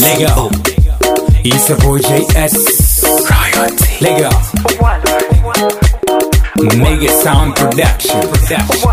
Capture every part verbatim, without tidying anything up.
Lego. It's a boy J S. Royalty. Lego. Mega Sound Production. Production.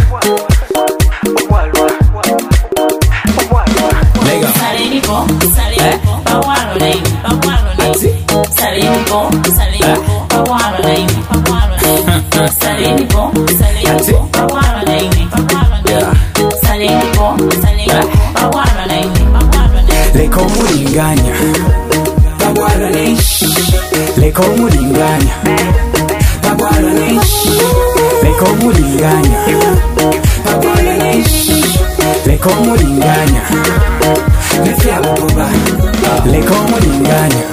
Lego. Salinipo, salinipo, pawalo name, pawalo name. Salinipo, salinipo, pawalo name, pawalo name. Salinipo, salinipo, pawalo name, pawalo name. Salinipo, salinipo, pawalo name, pawalo name. Leko mulinganya, pawalo name. Leko mulinganya, pawalo name. Leko mulinganya, pawalo name. Leko mulinganya. Nefia boba, leko mulinganya.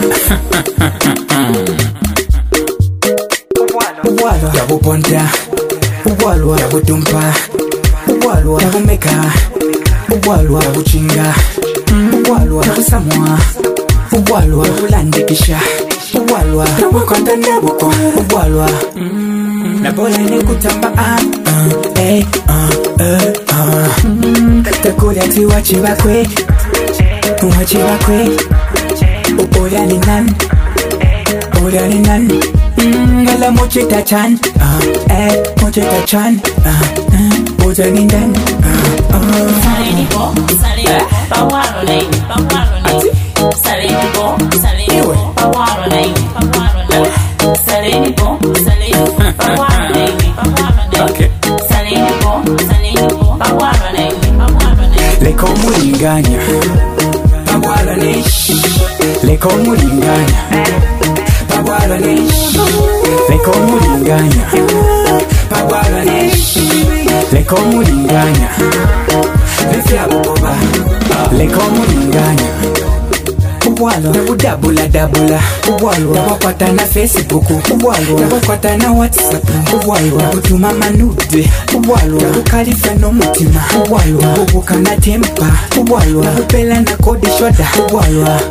Ubwalo ya buponda, ubwalo ya butumpa, ubwalo ya bumeka, ubwalo ya buchinga, ubwalo ya busamwa, ubwalo ya bulandikisha, ubwalo ya bukonda nebuko, ubwalo na bola ne kutamba ah eh ah eh ah takuri ati wachi bakwe wachi bakwe oya ni nan oya ni nan ngala moche tachan ah eh moche tachan ah oya ni nan Salinipo, salinipo, pawalo name, pawalo name. Salinipo, salinipo, pawalo name, pawalo name. Salinipo, salinipo, pawalo name, pawalo name. Salinipo, salinipo, pawalo name, pawalo name. leko mulinganya pawalo name leko mulinganya pawalo name leko mulinganya pawalo name leko mulinganya nefia boba leko mulinganya ubwalo dabula dabula ubwalo wakwata na Facebook ubwalo wakwata na WhatsApp ubwalo utuma manude ubwalo ukalifa no mutima ubwalo ubukana tempa ubwalo upela na kode shoda ubwalo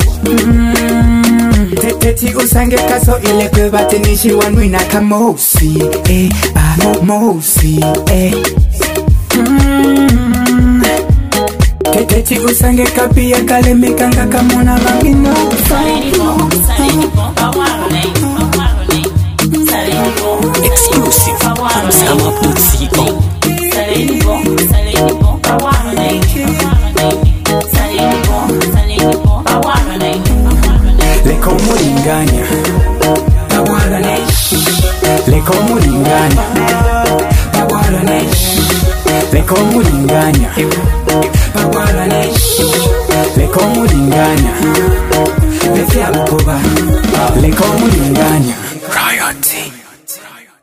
Teti usange kaso ile kwe batinishi wanwina kamosi eh ah mosi eh Teti usange kapia kale mikanga kamona bangino Salinipo, salinipo, pawalo name, pawalo name. Salinipo, Exclusive pawalo Sam name. up to C O Salinipo, salinipo, pawalo name, pawalo name. Salinipo, salinipo, pawalo name, pawalo name. Leko mulinganya pawalo name Leko mulinganya pawalo name Leko mulinganya pawalo name Leko mulinganya Nefia boba leko mulinganya Royalty.